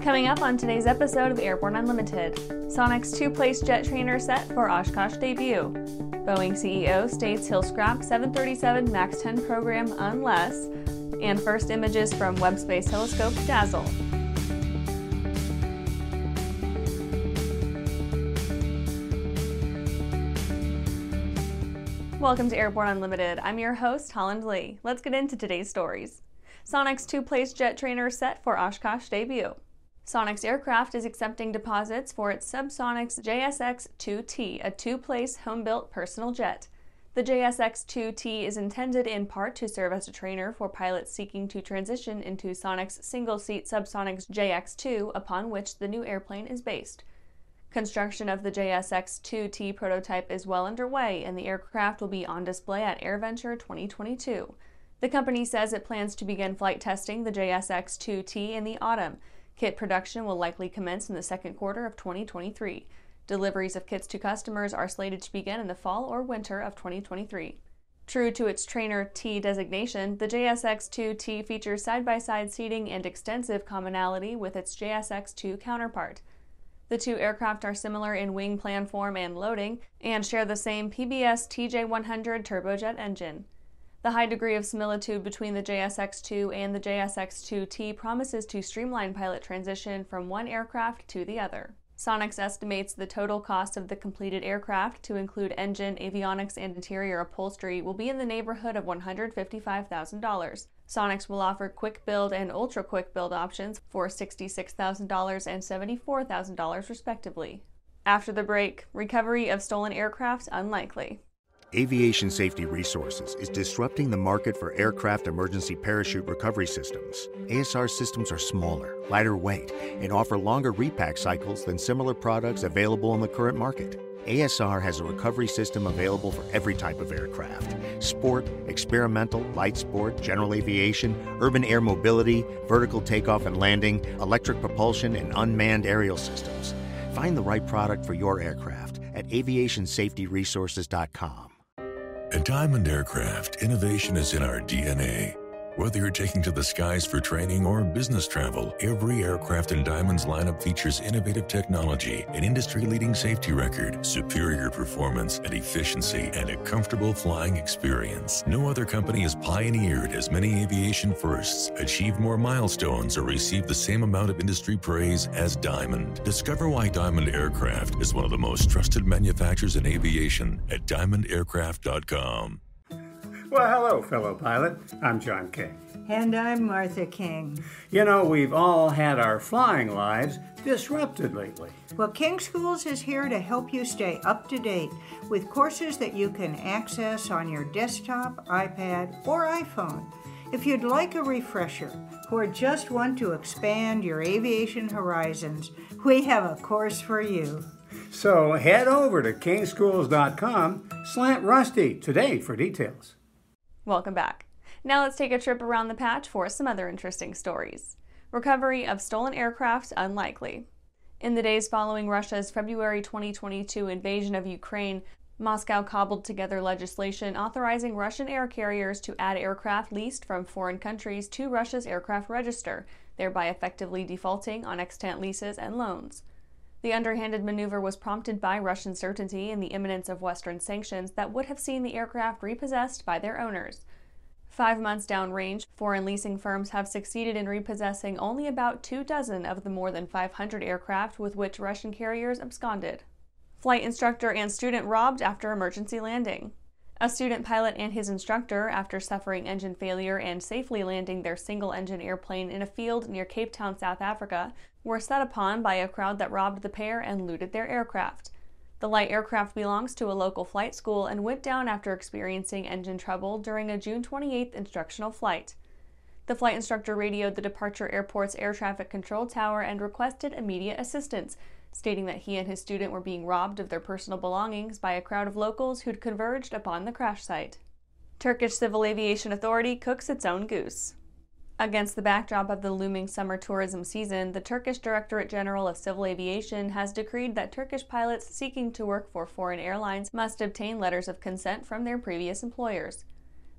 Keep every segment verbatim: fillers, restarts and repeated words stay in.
Coming up on today's episode of Airborne Unlimited, Sonic's two-place jet trainer set for Oshkosh debut. Boeing C E O states he'll scrap seven thirty-seven MAX ten program unless, and first images from Webb Space Telescope dazzle. Welcome to Airborne Unlimited. I'm your host, Holland Lee. Let's get into today's stories. Sonic's two-place jet trainer set for Oshkosh debut. Sonic's aircraft is accepting deposits for its Subsonics J S X two T, a two-place home-built personal jet. The J S X two T is intended in part to serve as a trainer for pilots seeking to transition into Sonic's single-seat Subsonics J X two, upon which the new airplane is based. Construction of the J S X two T prototype is well underway, and the aircraft will be on display at AirVenture twenty twenty-two. The company says it plans to begin flight testing the J S X two T in the autumn. Kit production will likely commence in the second quarter of twenty twenty-three. Deliveries of kits to customers are slated to begin in the fall or winter of twenty twenty-three. True to its Trainer T designation, the J S X two T features side-by-side seating and extensive commonality with its J S X two counterpart. The two aircraft are similar in wing plan form and loading, and share the same P B S T J one hundred turbojet engine. The high degree of similitude between the J S X two and the J S X two T promises to streamline pilot transition from one aircraft to the other. Sonic's estimates the total cost of the completed aircraft, to include engine, avionics, and interior upholstery, will be in the neighborhood of one hundred fifty-five thousand dollars. Sonic's will offer quick build and ultra quick build options for sixty-six thousand dollars and seventy-four thousand dollars respectively. After the break, recovery of stolen aircraft unlikely. Aviation Safety Resources is disrupting the market for aircraft emergency parachute recovery systems. A S R systems are smaller, lighter weight, and offer longer repack cycles than similar products available in the current market. A S R has a recovery system available for every type of aircraft: sport, experimental, light sport, general aviation, urban air mobility, vertical takeoff and landing, electric propulsion, and unmanned aerial systems. Find the right product for your aircraft at aviation safety resources dot com. At Diamond Aircraft, innovation is in our D N A. Whether you're taking to the skies for training or business travel, every aircraft in Diamond's lineup features innovative technology, an industry-leading safety record, superior performance and efficiency, and a comfortable flying experience. No other company has pioneered as many aviation firsts, achieved more milestones, or received the same amount of industry praise as Diamond. Discover why Diamond Aircraft is one of the most trusted manufacturers in aviation at diamond aircraft dot com. Well, hello, fellow pilot. I'm John King. And I'm Martha King. You know, we've all had our flying lives disrupted lately. Well, King Schools is here to help you stay up to date with courses that you can access on your desktop, iPad, or iPhone. If you'd like a refresher or just want to expand your aviation horizons, we have a course for you. So head over to king schools dot com slash rusty today for details. Welcome back. Now let's take a trip around the patch for some other interesting stories. Recovery of stolen aircraft unlikely. In the days following Russia's February twenty twenty-two invasion of Ukraine, Moscow cobbled together legislation authorizing Russian air carriers to add aircraft leased from foreign countries to Russia's aircraft register, thereby effectively defaulting on extant leases and loans. The underhanded maneuver was prompted by Russian certainty in the imminence of Western sanctions that would have seen the aircraft repossessed by their owners. Five months downrange, foreign leasing firms have succeeded in repossessing only about two dozen of the more than five hundred aircraft with which Russian carriers absconded. Flight instructor and student robbed after emergency landing. A student pilot and his instructor, after suffering engine failure and safely landing their single-engine airplane in a field near Cape Town, South Africa, were set upon by a crowd that robbed the pair and looted their aircraft. The light aircraft belongs to a local flight school and went down after experiencing engine trouble during a June twenty-eighth instructional flight. The flight instructor radioed the departure airport's air traffic control tower and requested immediate assistance, stating that he and his student were being robbed of their personal belongings by a crowd of locals who'd converged upon the crash site. Turkish Civil Aviation Authority cooks its own goose. Against the backdrop of the looming summer tourism season, the Turkish Directorate General of Civil Aviation has decreed that Turkish pilots seeking to work for foreign airlines must obtain letters of consent from their previous employers.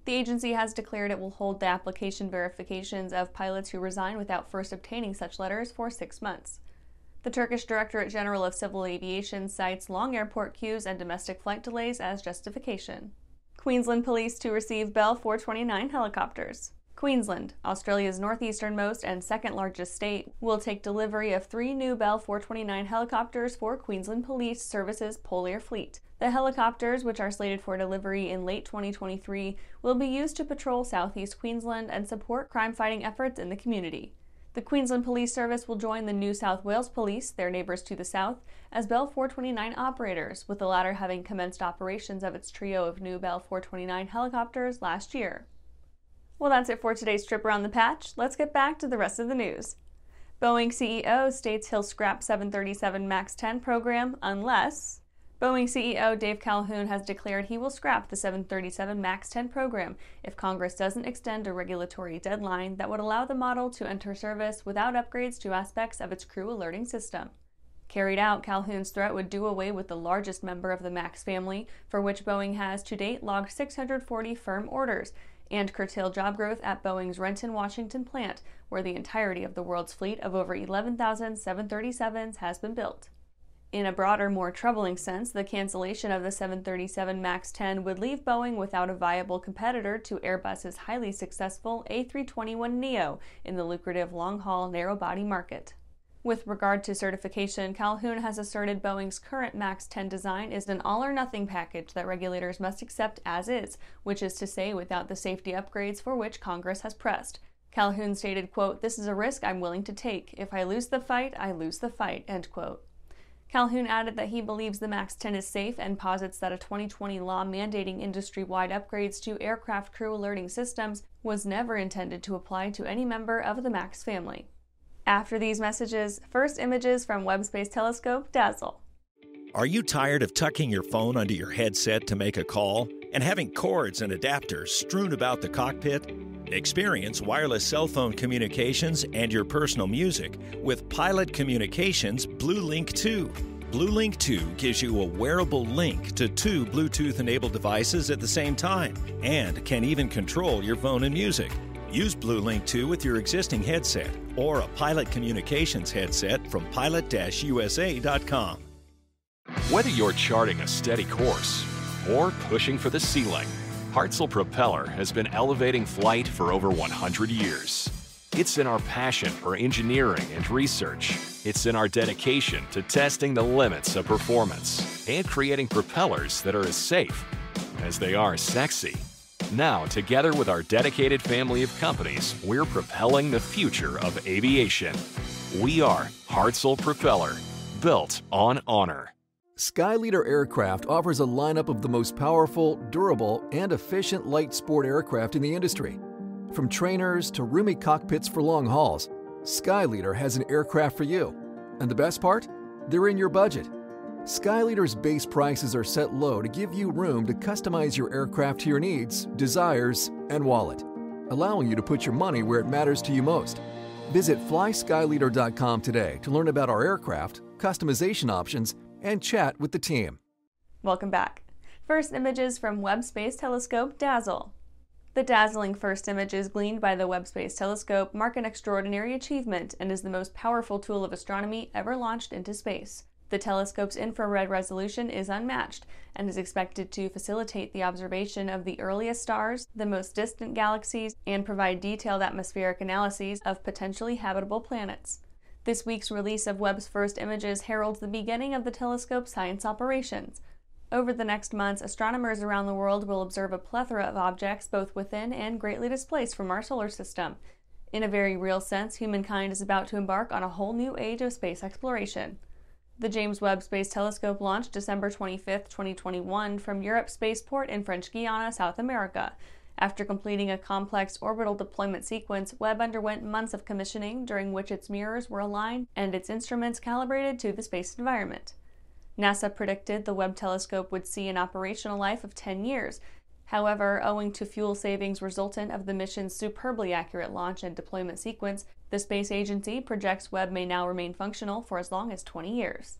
The agency has declared it will hold the application verifications of pilots who resign without first obtaining such letters for six months. The Turkish Directorate General of Civil Aviation cites long airport queues and domestic flight delays as justification. Queensland Police to receive Bell four twenty-nine helicopters. Queensland, Australia's northeasternmost and second largest state, will take delivery of three new Bell four twenty-nine helicopters for Queensland Police Service's Polair fleet. The helicopters, which are slated for delivery in late twenty twenty-three, will be used to patrol southeast Queensland and support crime-fighting efforts in the community. The Queensland Police Service will join the New South Wales Police, their neighbours to the south, as Bell four twenty-nine operators, with the latter having commenced operations of its trio of new Bell four twenty-nine helicopters last year. Well, that's it for today's trip around the patch. Let's get back to the rest of the news. Boeing C E O states he'll scrap seven thirty-seven MAX ten program unless... Boeing C E O Dave Calhoun has declared he will scrap the seven thirty-seven MAX ten program if Congress doesn't extend a regulatory deadline that would allow the model to enter service without upgrades to aspects of its crew alerting system. Carried out, Calhoun's threat would do away with the largest member of the MAX family, for which Boeing has to date logged six hundred forty firm orders, and curtail job growth at Boeing's Renton, Washington plant, where the entirety of the world's fleet of over eleven thousand seven thirty-sevens has been built. In a broader, more troubling sense, the cancellation of the seven thirty-seven MAX ten would leave Boeing without a viable competitor to Airbus's highly successful A three twenty-one neo in the lucrative long-haul narrow-body market. With regard to certification, Calhoun has asserted Boeing's current MAX ten design is an all-or-nothing package that regulators must accept as is, which is to say without the safety upgrades for which Congress has pressed. Calhoun stated, quote, "This is a risk I'm willing to take. If I lose the fight, I lose the fight," end quote. Calhoun added that he believes the MAX ten is safe and posits that a twenty twenty law mandating industry-wide upgrades to aircraft crew alerting systems was never intended to apply to any member of the MAX family. After these messages, first images from Webb Space Telescope dazzle. Are you tired of tucking your phone under your headset to make a call and having cords and adapters strewn about the cockpit? Experience wireless cell phone communications and your personal music with Pilot Communications BlueLink two. BlueLink two gives you a wearable link to two Bluetooth-enabled devices at the same time and can even control your phone and music. Use BlueLink two with your existing headset or a Pilot Communications headset from pilot dash U S A dot com. Whether you're charting a steady course or pushing for the ceiling, Hartzell Propeller has been elevating flight for over one hundred years. It's in our passion for engineering and research. It's in our dedication to testing the limits of performance and creating propellers that are as safe as they are sexy. Now, together with our dedicated family of companies, we're propelling the future of aviation. We are Hartzell Propeller, built on honor. Skyleader Aircraft offers a lineup of the most powerful, durable, and efficient light sport aircraft in the industry. From trainers to roomy cockpits for long hauls, Skyleader has an aircraft for you. And the best part? They're in your budget. Skyleader's base prices are set low to give you room to customize your aircraft to your needs, desires, and wallet, allowing you to put your money where it matters to you most. Visit fly skyleader dot com today to learn about our aircraft, customization options, and chat with the team. Welcome back. First images from Webb Space Telescope dazzle. The dazzling first images gleaned by the Webb Space Telescope mark an extraordinary achievement and is the most powerful tool of astronomy ever launched into space. The telescope's infrared resolution is unmatched and is expected to facilitate the observation of the earliest stars, the most distant galaxies, and provide detailed atmospheric analyses of potentially habitable planets. This week's release of Webb's first images heralds the beginning of the telescope's science operations. Over the next months, astronomers around the world will observe a plethora of objects both within and greatly displaced from our solar system. In a very real sense, humankind is about to embark on a whole new age of space exploration. The James Webb Space Telescope launched December twenty-fifth, twenty twenty-one from Europe Spaceport in French Guiana, South America. After completing a complex orbital deployment sequence, Webb underwent months of commissioning, during which its mirrors were aligned and its instruments calibrated to the space environment. NASA predicted the Webb telescope would see an operational life of ten years. However, owing to fuel savings resultant of the mission's superbly accurate launch and deployment sequence, the space agency projects Webb may now remain functional for as long as twenty years.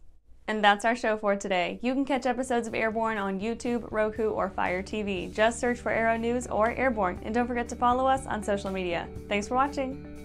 And that's our show for today. You can catch episodes of Airborne on YouTube, Roku, or Fire T V. Just search for Aero News or Airborne, and don't forget to follow us on social media. Thanks for watching.